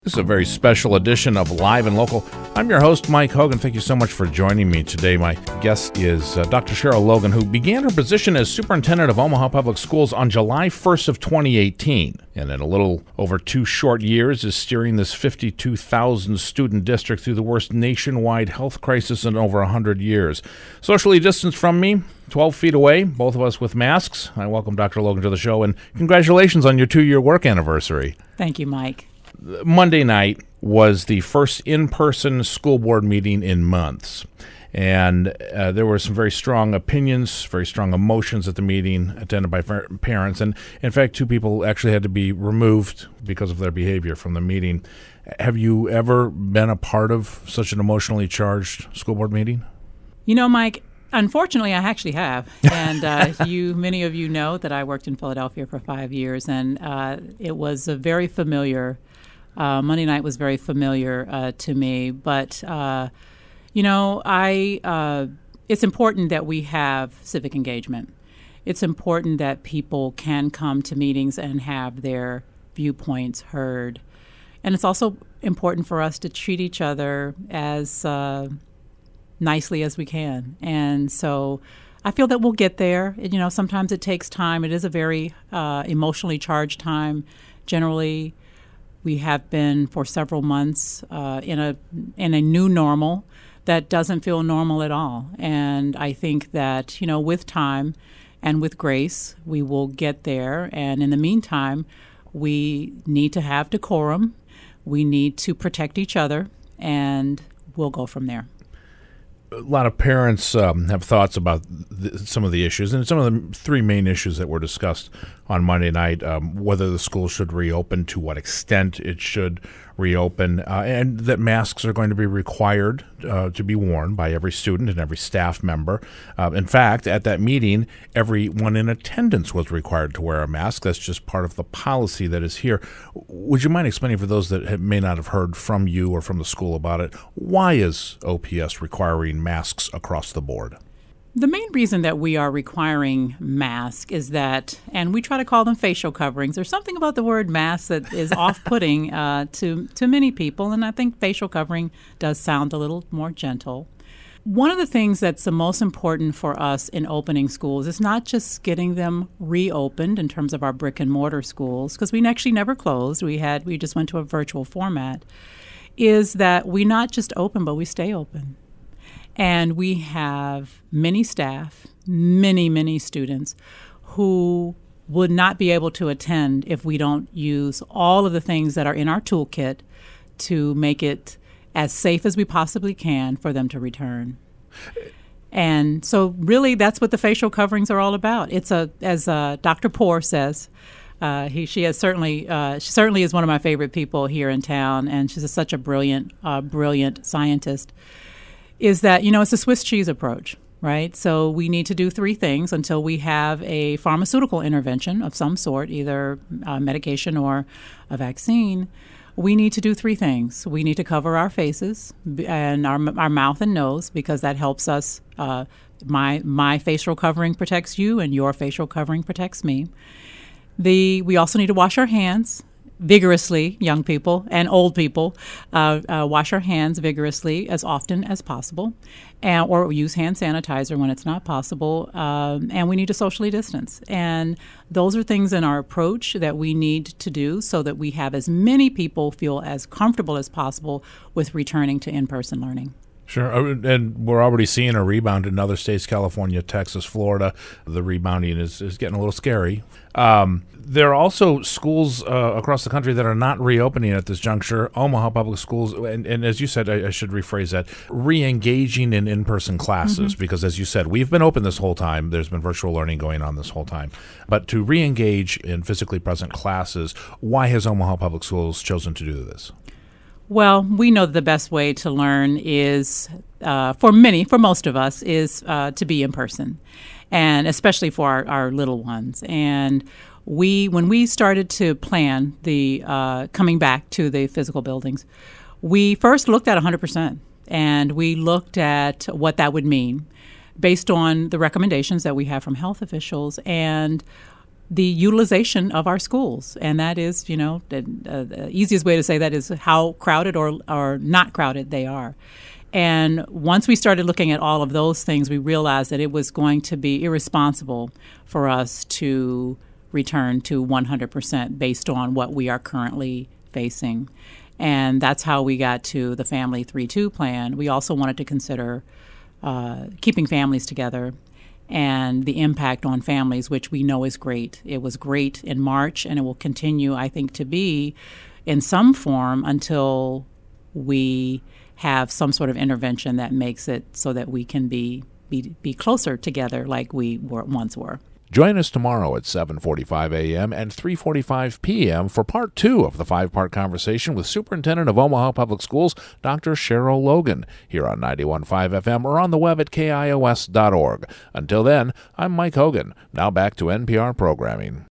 This is a very special edition of Live and Local. I'm your host, Mike Hogan. Thank you so much for joining me today. My guest is Dr. Cheryl Logan, who began her position as superintendent of Omaha Public Schools on July 1st of 2018. And in a little over 2 short years is steering this 52,000 student district through the worst nationwide health crisis in over 100 years. Socially distanced from me, 12 feet away, both of us with masks. I welcome Dr. Logan to the show, and congratulations on your 2-year work anniversary. Thank you, Mike. Monday night was the first in-person school board meeting in months. And there were some very strong opinions, very strong emotions at the meeting attended by parents. And in fact, 2 people actually had to be removed because of their behavior from the meeting. Have you ever been a part of such an emotionally charged school board meeting? You know, Mike, unfortunately, I actually have. And many of you know that I worked in Philadelphia for 5 years, and it was a very familiar Monday night was very familiar to me. But, it's important that we have civic engagement. It's important that people can come to meetings and have their viewpoints heard. And it's also important for us to treat each other as nicely as we can. And so I feel that we'll get there. Sometimes it takes time. It is a very emotionally charged time. Generally, we have been for several months in a new normal that doesn't feel normal at all. And I think that, with time and with grace, we will get there. And in the meantime, we need to have decorum. We need to protect each other, and we'll go from there. A lot of parents have thoughts about some of the issues, and some of the 3 main issues that were discussed on Monday night, whether the school should reopen, to what extent it should reopen, and that masks are going to be required to be worn by every student and every staff member. In fact, at that meeting, everyone in attendance was required to wear a mask. That's just part of the policy that is here. Would you mind explaining for those that may not have heard from you or from the school about it, why is OPS requiring masks across the board? The main reason that we are requiring masks is that, and we try to call them facial coverings, there's something about the word mask that is off-putting to many people, and I think facial covering does sound a little more gentle. One of the things that's the most important for us in opening schools is not just getting them reopened in terms of our brick and mortar schools, because we actually never closed. We just went to a virtual format, is that we not just open, but we stay open. And we have many staff, many students who would not be able to attend if we don't use all of the things that are in our toolkit to make it as safe as we possibly can for them to return. And so really that's what the facial coverings are all about. It's as Dr. Poor says, she certainly is one of my favorite people here in town, and she's such a brilliant scientist. Is that, it's a Swiss cheese approach, right? So we need to do 3 things until we have a pharmaceutical intervention of some sort, either medication or a vaccine. We need to do 3 things. We need to cover our faces and our mouth and nose, because that helps us. My facial covering protects you, and your facial covering protects me. We also need to wash our hands vigorously, young people and old people, wash our hands vigorously as often as possible, or use hand sanitizer when it's not possible, and we need to socially distance. And those are things in our approach that we need to do so that we have as many people feel as comfortable as possible with returning to in-person learning. Sure, and we're already seeing a rebound in other states, California, Texas, Florida. The rebounding is getting a little scary. There are also schools across the country that are not reopening at this juncture. Omaha Public Schools, and as you said, I should rephrase that, re-engaging in in-person classes, because as you said, we've been open this whole time. There's been virtual learning going on this whole time. But to re-engage in physically present classes, why has Omaha Public Schools chosen to do this? Well, we know that the best way to learn is, for most of us, is to be in person, and especially for our little ones. And when we started to plan the coming back to the physical buildings, we first looked at 100%, and we looked at what that would mean based on the recommendations that we have from health officials. And the utilization of our schools. And that is, the easiest way to say that is how crowded or not crowded they are. And once we started looking at all of those things, we realized that it was going to be irresponsible for us to return to 100% based on what we are currently facing. And that's how we got to the Family 3-2 plan. We also wanted to consider keeping families together and the impact on families, which we know is great. It was great in March, and it will continue, I think, to be in some form until we have some sort of intervention that makes it so that we can be closer together like we once were. Join us tomorrow at 7:45 a.m. and 3:45 p.m. for part 2 of the 5-part conversation with Superintendent of Omaha Public Schools, Dr. Cheryl Logan, here on 91.5 FM or on the web at KIOS.org. Until then, I'm Mike Hogan. Now back to NPR programming.